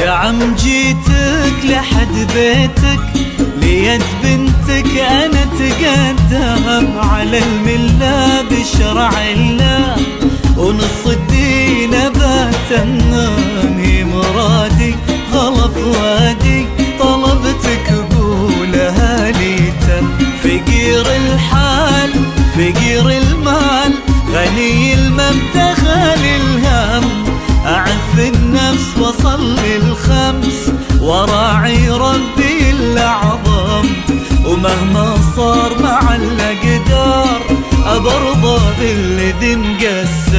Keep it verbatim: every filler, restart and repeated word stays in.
يا عم جيتك لحد بيتك، ليد بنتك انا تقدم على المله بشرع الله، ونص الدين باتمم هي مرادي غلط وادي، طلبتك قولها لي تم. فقير الحال فقير المال، غني المبدأ خالي الهم، أعف النفس وصلي الخمس، وراعي ربي الأعظم، ومهما صار مع الأقدار أبرضى بالذي مقسم.